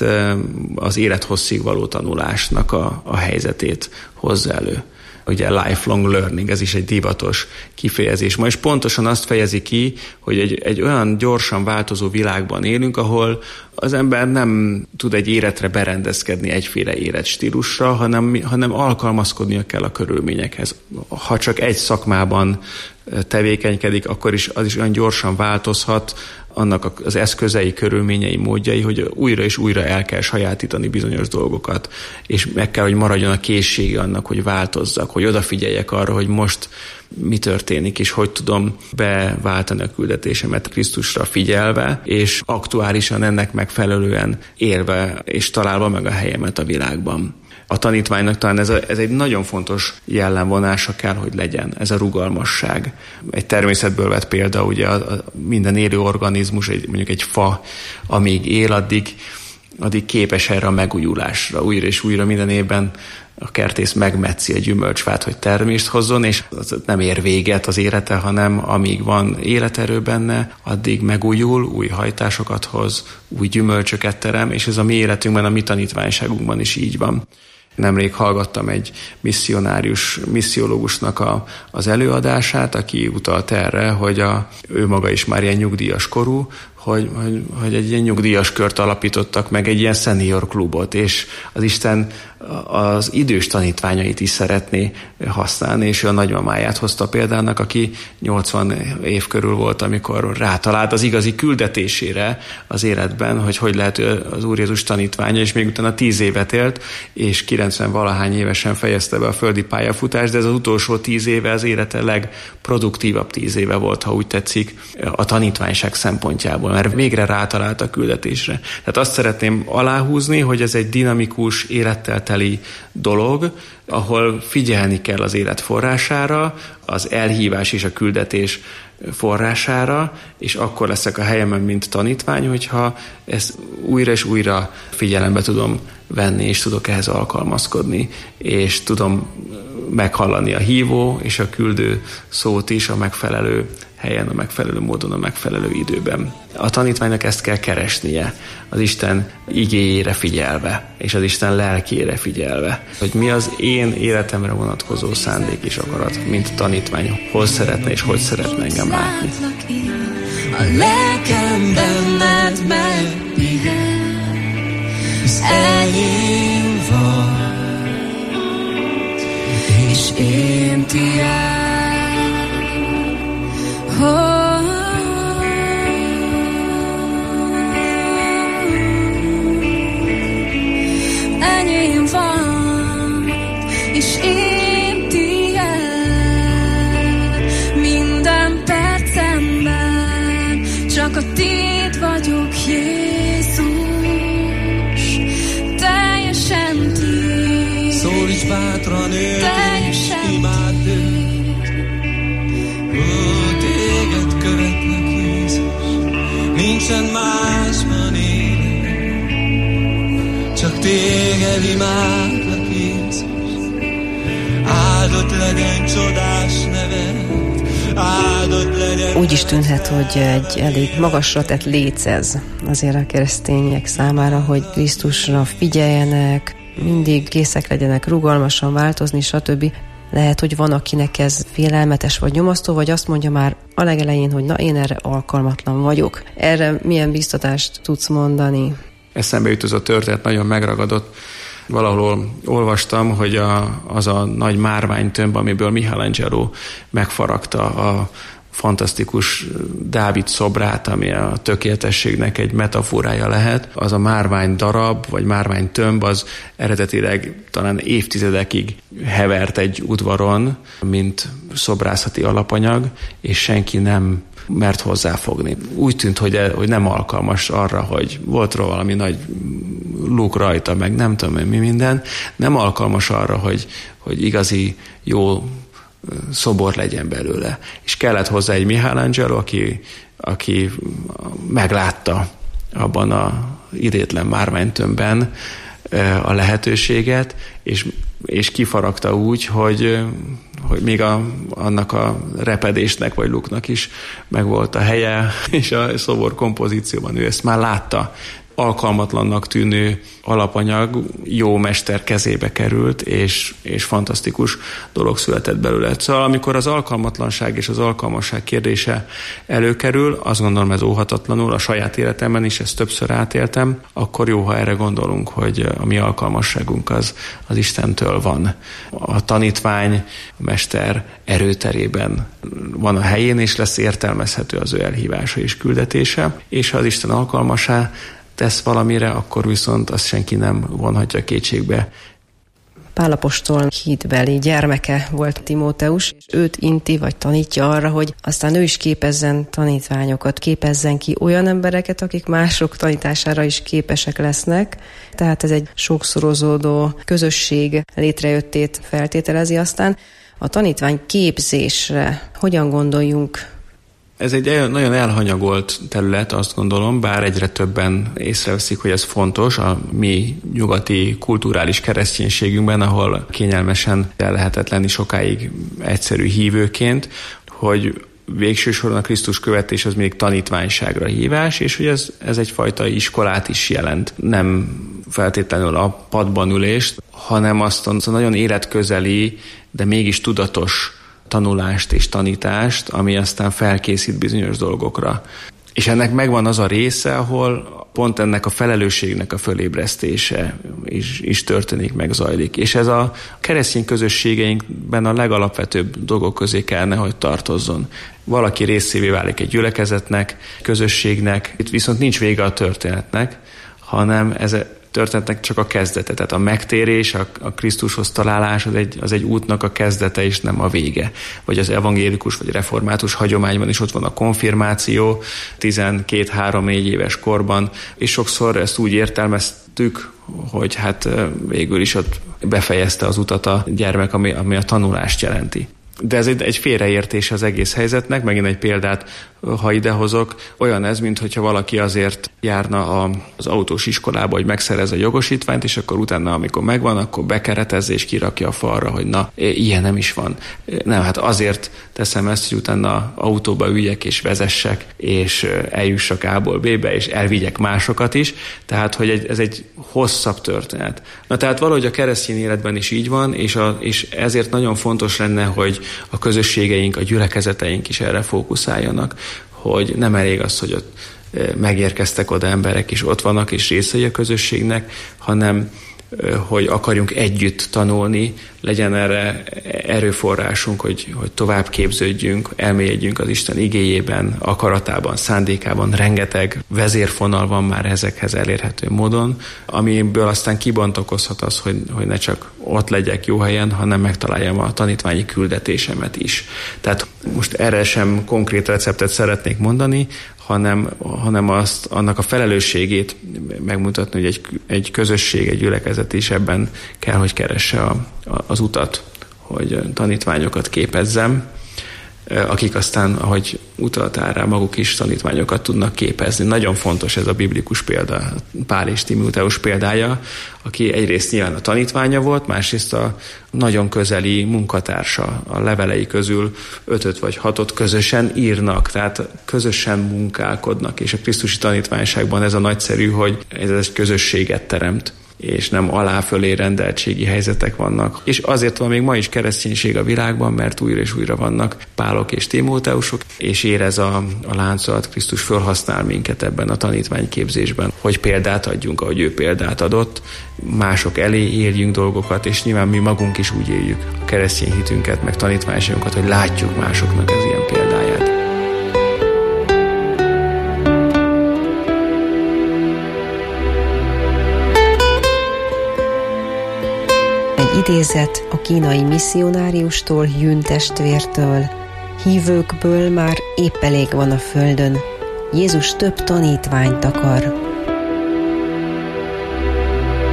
Speaker 12: az élethosszig való tanulásnak a, a helyzetét hozza elő. Ugye lifelong learning, ez is egy divatos kifejezés ma, és pontosan azt fejezi ki, hogy egy, egy olyan gyorsan változó világban élünk, ahol az ember nem tud egy életre berendezkedni egyféle életstílusra, hanem, hanem alkalmazkodnia kell a körülményekhez. Ha csak egy szakmában tevékenykedik, akkor is az is olyan gyorsan változhat, annak az eszközei, körülményei, módjai, hogy újra és újra el kell sajátítani bizonyos dolgokat, és meg kell, hogy maradjon a készsége annak, hogy változzak, hogy odafigyeljek arra, hogy most mi történik, és hogy tudom beváltani a küldetésemet Krisztusra figyelve, és aktuálisan ennek megfelelően élve, és találva meg a helyemet a világban. A tanítványnak talán ez, a, ez egy nagyon fontos jellemvonása kell, hogy legyen, ez a rugalmasság. Egy természetből vett példa, ugye a, a minden élő organizmus, egy, mondjuk egy fa, amíg él, addig, addig képes erre a megújulásra. Újra és újra minden évben a kertész megmetszi egy gyümölcsfát, hogy termést hozzon, és az nem ér véget az élete, hanem amíg van életerő benne, addig megújul, új hajtásokat hoz, új gyümölcsöket terem, és ez a mi életünkben, a mi tanítványságunkban is így van. Nemrég hallgattam egy misszionárius, missziológusnak a, az előadását, aki utalt erre, hogy a, ő maga is már ilyen nyugdíjas korú, hogy, hogy, hogy egy ilyen nyugdíjas kört alapítottak meg, egy ilyen senior klubot, és az Isten az idős tanítványait is szeretné használni, és ő a nagymamáját hozta példának, aki nyolcvan év körül volt, amikor rátalált az igazi küldetésére az életben, hogy hogy lehet az Úr Jézus tanítványa, és még utána tíz évet élt, és kilencven valahány évesen fejezte be a földi pályafutást, de ez az utolsó tíz éve az élete legproduktívabb tíz éve volt, ha úgy tetszik, a tanítványság szempontjából, mert végre rátalált a küldetésre. Tehát azt szeretném aláhúzni, hogy ez egy dinamikus, élettel teli dolog, ahol figyelni kell az élet forrására, az elhívás és a küldetés forrására, és akkor leszek a helyemen, mint tanítvány, hogyha ezt újra és újra figyelembe tudom venni, és tudok ehhez alkalmazkodni, és tudom meghallani a hívó és a küldő szót is a megfelelő helyen, a megfelelő módon, a megfelelő időben. A tanítványnak ezt kell keresnie, az Isten igéjére figyelve, és az Isten lelkére figyelve, hogy mi az én életemre vonatkozó szándék és akarat, mint tanítvány, hol szeretne és hogy szeretne engem látni.
Speaker 10: A lelkem benned megpihen, az enyém vagy, és én tiád. Oh, enyém van, és én tiéd, minden percemben csak a tiéd vagyok, Jézus, teljesen tiéd.
Speaker 14: Szólíts bátran őt, és imádd őt. Téged követlek, Jézus, nincsen másban élek, csak téged imádlak, Jézus. Áldott legyen csodás neved, áldott legyen.
Speaker 13: Úgy is tűnhet, hogy egy elég magasra tett léc ez azért a keresztények számára, hogy Krisztusra figyeljenek, mindig készek legyenek rugalmasan változni, stb. Lehet, hogy van, akinek ez félelmetes vagy nyomasztó, vagy azt mondja már a legelején, hogy na, én erre alkalmatlan vagyok. Erre milyen biztatást tudsz mondani?
Speaker 12: Eszembe jut az a történet, nagyon megragadott. Valahol olvastam, hogy a, az a nagy márványtömb, amiből Michelangelo megfaragta a fantasztikus Dávid szobrát, ami a tökéletességnek egy metaforája lehet, az a márvány darab, vagy márvány tömb, az eredetileg talán évtizedekig hevert egy udvaron, mint szobrászati alapanyag, és senki nem mert hozzáfogni. Úgy tűnt, hogy, hogy nem alkalmas arra, hogy volt róla valami nagy luk rajta, meg nem tudom mi minden, nem alkalmas arra, hogy, hogy igazi, jó szobor legyen belőle. És kellett hozzá egy Michelangelo, aki, aki meglátta abban a idétlen márványtömbben a lehetőséget, és, és kifaragta úgy, hogy, hogy még a, annak a repedésnek vagy luknak is megvolt a helye, és a szobor kompozícióban ő ezt már látta. Alkalmatlannak tűnő alapanyag jó mester kezébe került, és, és fantasztikus dolog született belőle. Szóval amikor az alkalmatlanság és az alkalmasság kérdése előkerül, azt gondolom ez óhatatlanul, a saját életemben is ezt többször átéltem, akkor jó, ha erre gondolunk, hogy a mi alkalmasságunk az, az Istentől van. A tanítvány, a mester erőterében van a helyén, és lesz értelmezhető az ő elhívása és küldetése, és ha az Isten alkalmassá tesz valamire, akkor viszont azt senki nem vonhatja kétségbe.
Speaker 13: Pál apostol hídbeli gyermeke volt Timóteus, és őt inti vagy tanítja arra, hogy aztán ő is képezzen tanítványokat, képezzen ki olyan embereket, akik mások tanítására is képesek lesznek. Tehát ez egy sokszorozódó közösség létrejöttét feltételezi. Aztán a tanítvány képzésre hogyan gondoljunk?
Speaker 12: Ez egy nagyon elhanyagolt terület, azt gondolom, bár egyre többen észreveszik, hogy ez fontos a mi nyugati kulturális kereszténységünkben, ahol kényelmesen el lehetett lenni sokáig egyszerű hívőként, hogy végső soron a Krisztus követés az még tanítványságra hívás, és hogy ez, ez egyfajta iskolát is jelent. Nem feltétlenül a padban ülést, hanem azt a nagyon életközeli, de mégis tudatos tanulást és tanítást, ami aztán felkészít bizonyos dolgokra. És ennek megvan az a része, ahol pont ennek a felelősségnek a fölébresztése is, is történik, meg zajlik. És ez a keresztény közösségeinkben a legalapvetőbb dolgok közé kellene, hogy tartozzon. Valaki részévé válik egy gyülekezetnek, közösségnek, itt viszont nincs vége a történetnek, hanem ez történetnek csak a kezdete. Tehát a megtérés, a, a Krisztushoz találás az egy, az egy útnak a kezdete, és nem a vége. Vagy az evangélikus vagy református hagyományban is ott van a konfirmáció, tizenkét három négy éves korban, és sokszor ezt úgy értelmeztük, hogy hát végül is ott befejezte az utat a gyermek, ami, ami a tanulást jelenti. De ez egy, egy félreértés az egész helyzetnek, megint egy példát, ha idehozok, olyan ez, mintha valaki azért járna a, az autós iskolába, hogy megszerez a jogosítványt, és akkor utána, amikor megvan, akkor bekeretezze és kirakja a falra, hogy na, ilyen nem is van. Nem, hát azért teszem ezt, hogy utána autóba üljek és vezessek, és eljussak A-ból B-be, és elvigyek másokat is. Tehát, hogy egy, ez egy hosszabb történet. Na tehát valahogy a keresztény életben is így van, és, a, és ezért nagyon fontos lenne, hogy a közösségeink, a gyülekezeteink is erre fókuszáljanak, hogy nem elég az, hogy ott megérkeztek oda emberek, és ott vannak, és részei a közösségnek, hanem hogy akarjunk együtt tanulni, legyen erre erőforrásunk, hogy, hogy tovább képződjünk, elmélyedjünk az Isten igéjében, akaratában, szándékában. Rengeteg vezérfonal van már ezekhez elérhető módon, amiből aztán kibontakozhat az, hogy, hogy ne csak ott legyek jó helyen, hanem megtaláljam a tanítványi küldetésemet is. Tehát most erre sem konkrét receptet szeretnék mondani, hanem, hanem azt, annak a felelősségét megmutatni, hogy egy, egy közösség, egy gyülekezet is ebben kell, hogy keresse a, a, az utat, hogy tanítványokat képezzem, akik aztán, ahogy utaltál rá, maguk is tanítványokat tudnak képezni. Nagyon fontos ez a biblikus példa, Pál és Timóteus példája, aki egyrészt nyilván a tanítványa volt, másrészt a nagyon közeli munkatársa. A levelei közül ötöt vagy hatot közösen írnak, tehát közösen munkálkodnak, és a krisztusi tanítványságban ez a nagyszerű, hogy ez egy közösséget teremt, és nem alá-fölé rendeltségi helyzetek vannak. És azért van még ma is kereszténység a világban, mert újra és újra vannak Pálok és Timóteusok, és érez a, a láncolat, Krisztus felhasznál minket ebben a tanítványképzésben, hogy példát adjunk, ahogy ő példát adott, mások elé éljünk dolgokat, és nyilván mi magunk is úgy éljük a keresztény hitünket, meg tanítványságunkat, hogy látjuk másoknak az ilyen példáját.
Speaker 13: Idézet a kínai misszionáriustól, Jün testvértől. Hívőkből már épp elég van a földön. Jézus több tanítványt akar.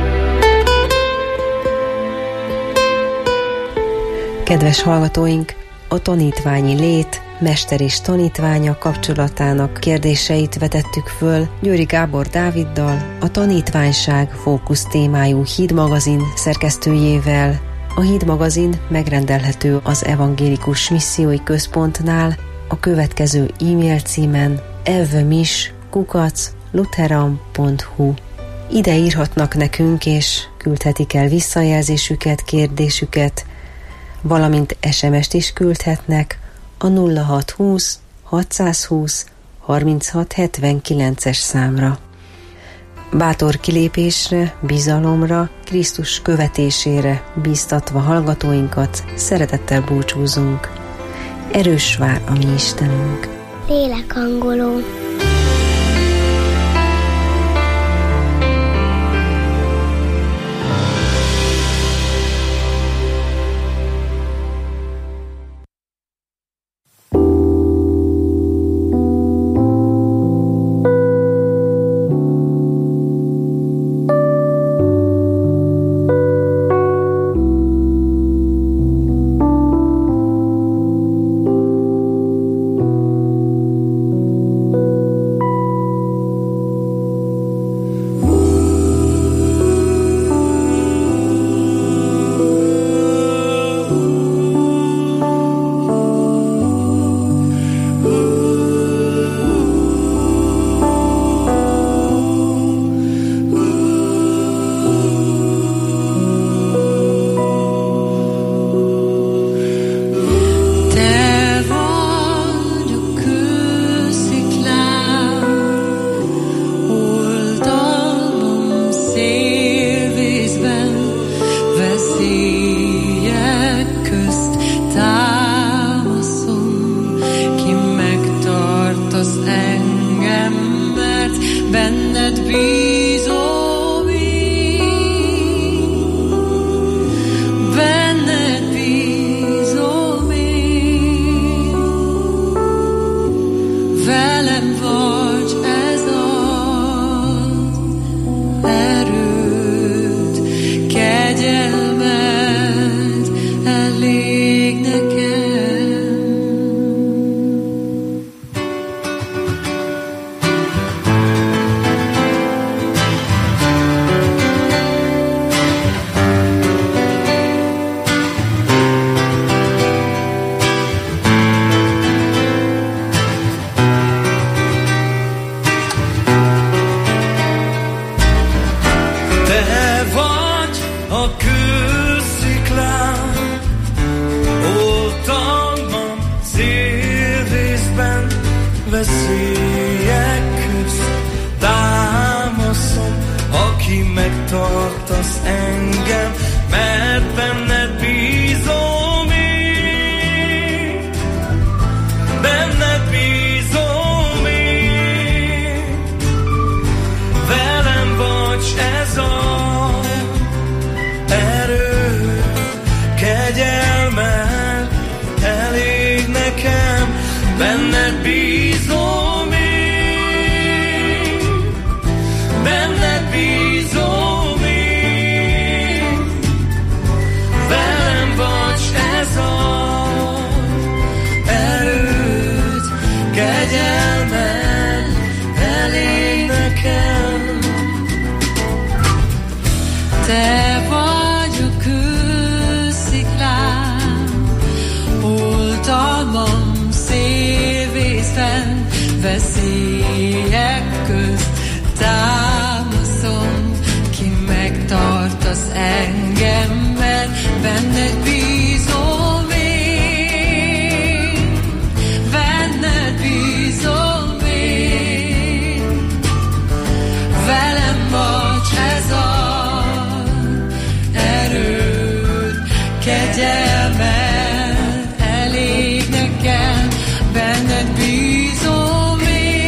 Speaker 13: Kedves hallgatóink, a tanítványi lét, mester és tanítványa kapcsolatának kérdéseit vetettük föl Győri Gábor Dáviddal, a Tanítványság fókusz témájú Híd magazin szerkesztőjével. A Híd magazin megrendelhető az Evangélikus Missziói Központnál a következő e-mail címen evmis kukac lutheran pont hu. Ide írhatnak nekünk, és küldhetik el visszajelzésüket, kérdésüket, valamint es em est is küldhetnek a nulla hat húsz hatszázhúsz harminchat hetvenkilences számra. Bátor kilépésre, bizalomra, Krisztus követésére bíztatva hallgatóinkat szeretettel búcsúzunk. Erős vár a mi Istenünk.
Speaker 15: Lélekhangoló.
Speaker 10: Kegyelmed elég nekem, benned bízom én.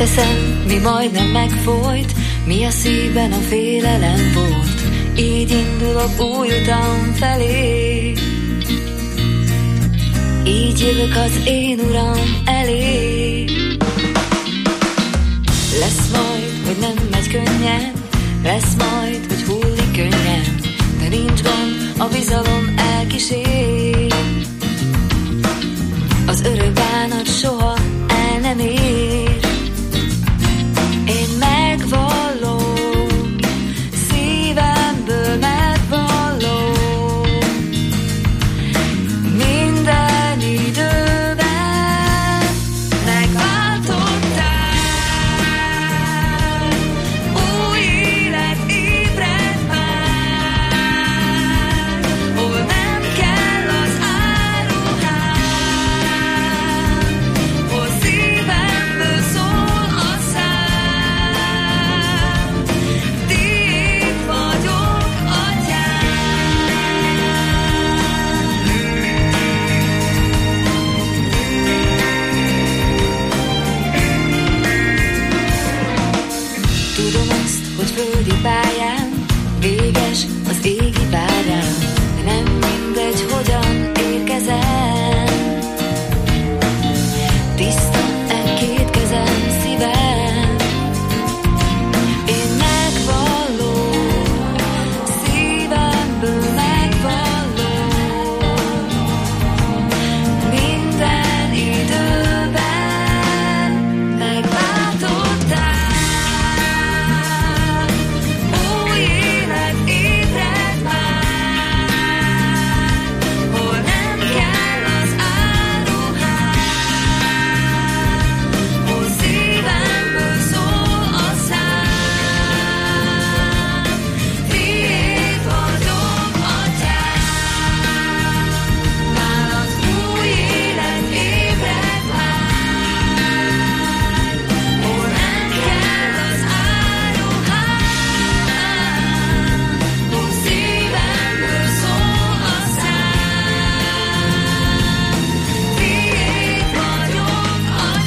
Speaker 16: Megteszem, mi majdnem megfolyt, mi a szívben a félelem volt. Így indulok új utam felé, így jövök az én uram elé. Lesz majd, hogy nem megy könnyen, lesz majd, hogy hullik könnyen, de nincs gond, a bizalom elkísér. Az örök bánat soha el nem ér. Én megvallom, szívemből megvallom, minden időben megváltottál. Új élet ébred már, hol nem kell az áruhán, hol szívemből szól a szám. Tiéd vagyok, atyám. Tudom azt, hogy földi pályán véges az égi várám, de nem mindegy, hogyan érkezem. Tiszta egy két kezem, szívem. Én megvallom, szívemből megvallom, minden időben megváltottál. Új élet ébred már, hol nem kell az áruhán, hol szívemből szól a szám. Tiéd vagyok, atyám. Nálad új élet ébred már, hol nem kell az áruhán, hol szívemből szól a szám. Tiéd vagyok,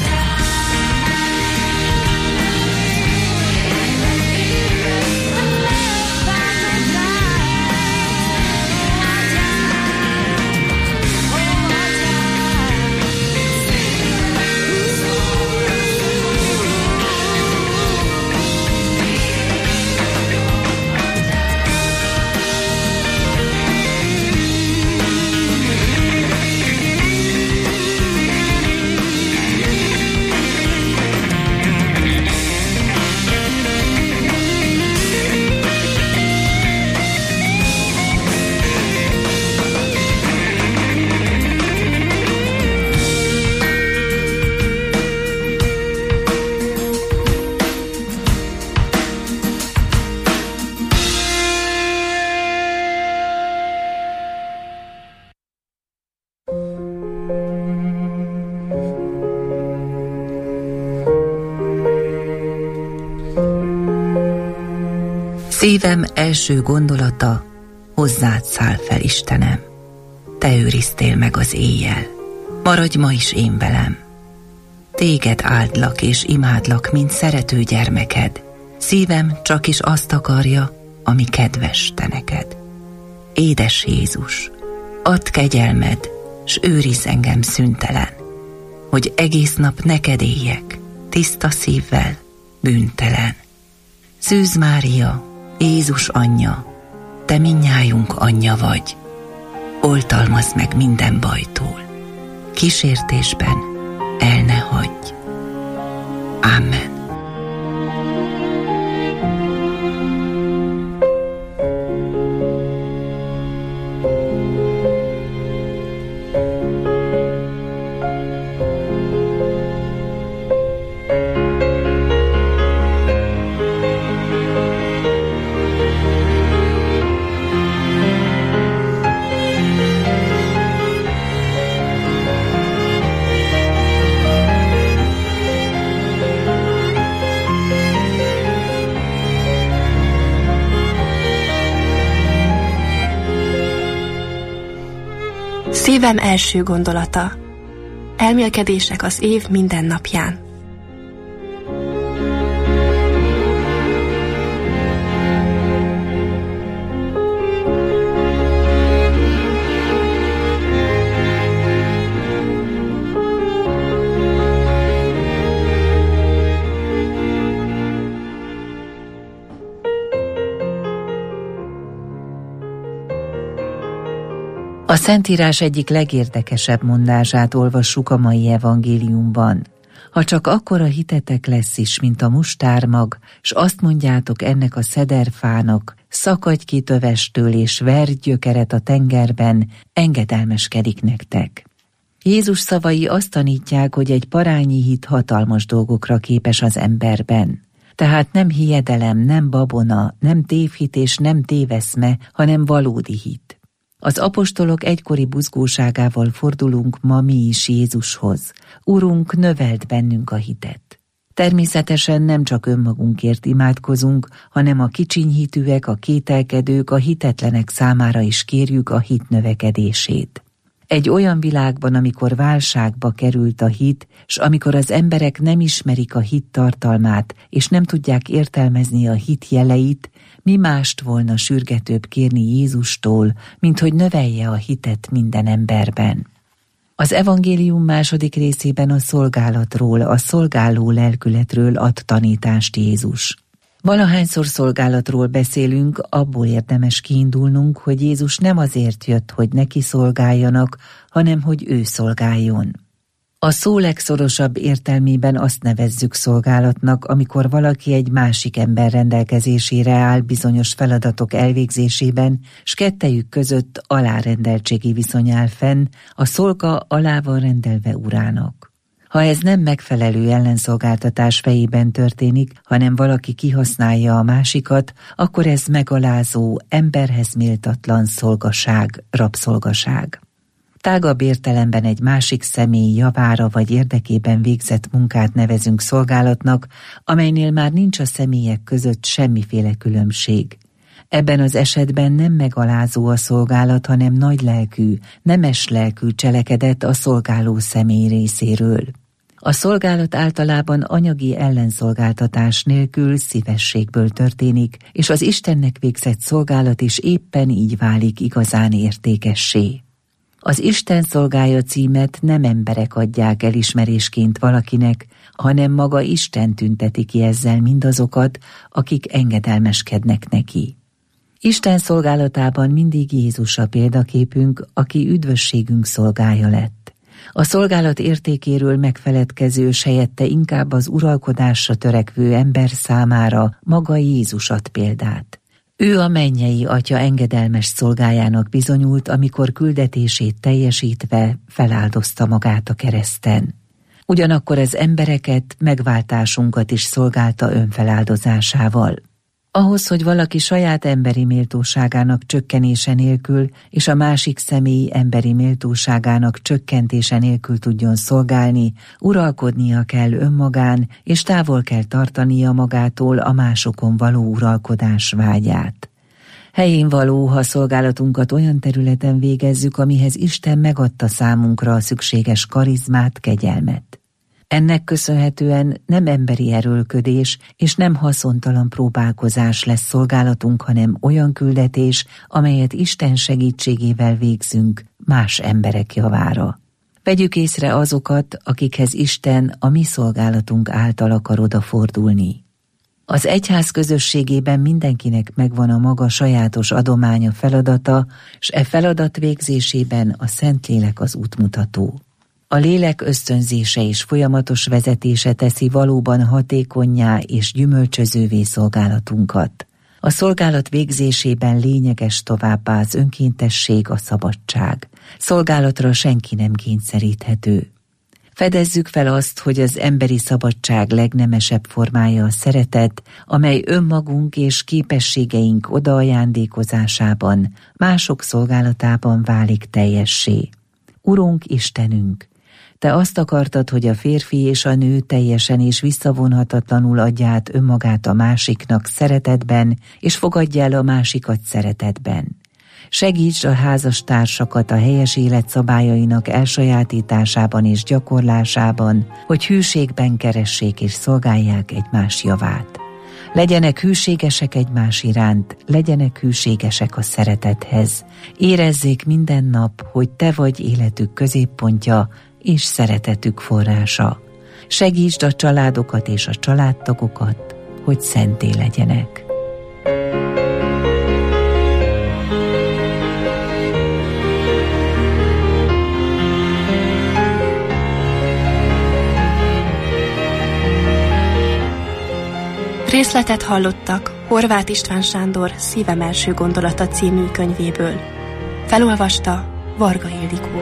Speaker 8: Szívem első gondolata, hozzád száll fel, Istenem. Te őriztél meg az éjjel, maradj ma is én velem. Téged áldlak és imádlak, mint szerető gyermeked. Szívem csak is azt akarja, ami kedves te neked. Édes Jézus, add kegyelmed, s őrizz engem szüntelen, hogy egész nap neked éljek, tiszta szívvel, bűntelen. Szűz Mária, Jézus anyja, te mindnyájunk anyja vagy, oltalmazz meg minden bajtól, kísértésben el ne hagyj. Amen.
Speaker 17: Szívem első gondolata. Elmélkedések az év minden napján.
Speaker 8: A Szentírás egyik legérdekesebb mondását olvassuk a mai evangéliumban. Ha csak akkora hitetek lesz is, mint a mustármag, s azt mondjátok ennek a szederfának, szakadj ki tövestől és verj gyökeret a tengerben, engedelmeskedik nektek. Jézus szavai azt tanítják, hogy egy parányi hit hatalmas dolgokra képes az emberben. Tehát nem hiedelem, nem babona, nem tévhit és nem téveszme, hanem valódi hit. Az apostolok egykori buzgóságával fordulunk ma mi is Jézushoz. Urunk, növeld bennünk a hitet. Természetesen nem csak önmagunkért imádkozunk, hanem a kicsinyhitűek, a kételkedők, a hitetlenek számára is kérjük a hit növekedését. Egy olyan világban, amikor válságba került a hit, s amikor az emberek nem ismerik a hit tartalmát, és nem tudják értelmezni a hit jeleit, mi mást volna sürgetőbb kérni Jézustól, mint hogy növelje a hitet minden emberben. Az evangélium második részében a szolgálatról, a szolgáló lelkületről ad tanítást Jézus. Valahányszor szolgálatról beszélünk, abból érdemes kiindulnunk, hogy Jézus nem azért jött, hogy neki szolgáljanak, hanem hogy ő szolgáljon. A szó legszorosabb értelmében azt nevezzük szolgálatnak, amikor valaki egy másik ember rendelkezésére áll bizonyos feladatok elvégzésében, s kettejük között alárendeltségi viszony áll fenn, a szolga alá van rendelve urának. Ha ez nem megfelelő ellenszolgáltatás fejében történik, hanem valaki kihasználja a másikat, akkor ez megalázó, emberhez méltatlan szolgaság, rabszolgaság. Tágabb értelemben egy másik személy javára vagy érdekében végzett munkát nevezünk szolgálatnak, amelynél már nincs a személyek között semmiféle különbség. Ebben az esetben nem megalázó a szolgálat, hanem nagylelkű, nemes lelkű cselekedet a szolgáló személy részéről. A szolgálat általában anyagi ellenszolgáltatás nélkül szívességből történik, és az Istennek végzett szolgálat is éppen így válik igazán értékessé. Az Isten szolgálja címet nem emberek adják elismerésként valakinek, hanem maga Isten tünteti ki ezzel mindazokat, akik engedelmeskednek neki. Isten szolgálatában mindig Jézus a példaképünk, aki üdvösségünk szolgája lett. A szolgálat értékéről megfeledkező, s helyette inkább az uralkodásra törekvő ember számára maga Jézus ad példát. Ő a mennyei Atya engedelmes szolgájának bizonyult, amikor küldetését teljesítve feláldozta magát a kereszten. Ugyanakkor az embereket, megváltásunkat is szolgálta önfeláldozásával. Ahhoz, hogy valaki saját emberi méltóságának csökkenése nélkül és a másik személy emberi méltóságának csökkentése nélkül tudjon szolgálni, uralkodnia kell önmagán, és távol kell tartania magától a másokon való uralkodás vágyát. Helyén való, ha szolgálatunkat olyan területen végezzük, amihez Isten megadta számunkra a szükséges karizmát, kegyelmet. Ennek köszönhetően nem emberi erőlködés és nem haszontalan próbálkozás lesz szolgálatunk, hanem olyan küldetés, amelyet Isten segítségével végzünk más emberek javára. Vegyük észre azokat, akikhez Isten a mi szolgálatunk által akar odafordulni. Az egyház közösségében mindenkinek megvan a maga sajátos adománya, feladata, s e feladat végzésében a Szentlélek az útmutató. A lélek ösztönzése és folyamatos vezetése teszi valóban hatékonnyá és gyümölcsözővé szolgálatunkat. A szolgálat végzésében lényeges továbbá az önkéntesség, a szabadság. Szolgálatra senki nem kényszeríthető. Fedezzük fel azt, hogy az emberi szabadság legnemesebb formája a szeretet, amely önmagunk és képességeink odaajándékozásában, mások szolgálatában válik teljessé. Urunk, Istenünk! Te azt akartad, hogy a férfi és a nő teljesen és visszavonhatatlanul adja át önmagát a másiknak szeretetben, és fogadja el a másikat szeretetben. Segíts a házastársakat a helyes élet szabályainak elsajátításában és gyakorlásában, hogy hűségben keressék és szolgálják egymás javát. Legyenek hűségesek egymás iránt, legyenek hűségesek a szeretethez. Érezzék minden nap, hogy te vagy életük középpontja és szeretetük forrása. Segítsd a családokat és a családtagokat, hogy szenté legyenek.
Speaker 17: Részletet hallottak Horváth István Sándor Szívem első gondolata című könyvéből. Felolvasta Varga Ildikó.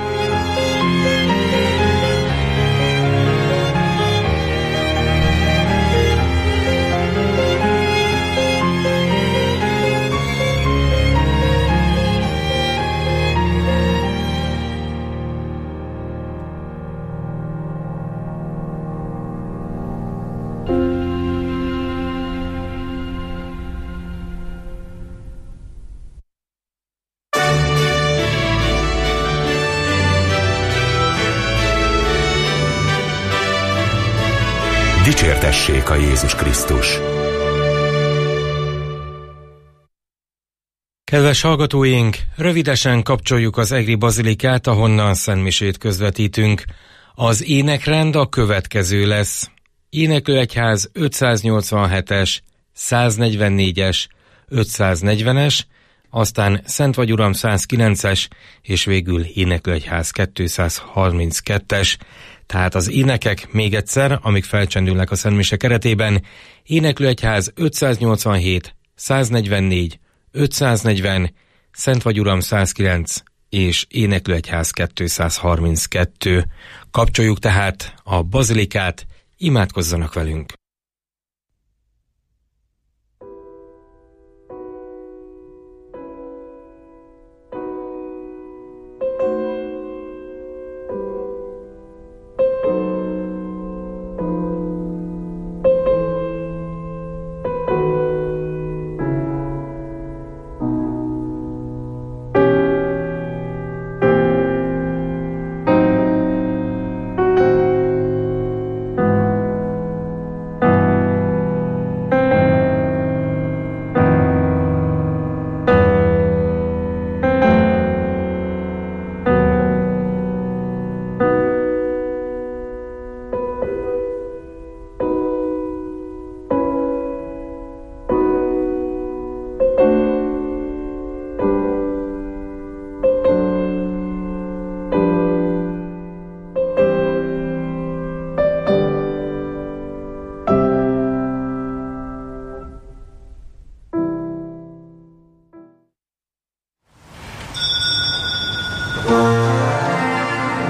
Speaker 3: Dicsértessék a Jézus Krisztus!
Speaker 2: Kedves hallgatóink, rövidesen kapcsoljuk az egri bazilikát, ahonnan szentmisét közvetítünk. Az énekrend a következő lesz. Éneklőegyház ötszáznyolcvanhetes, száznegyvennégyes, ötszáznegyvenes, aztán Szent vagy Uram százkilences, és végül Éneklőegyház kétszázharminckettes. Tehát az énekek még egyszer, amíg felcsendülnek a szentmise keretében: Éneklőegyház ötszáznyolcvanhét, száznegyvennégy, ötszáznegyven, Szent vagy Uram százkilenc és Éneklőegyház kétszázharminckettő. Kapcsoljuk tehát a bazilikát, imádkozzanak velünk!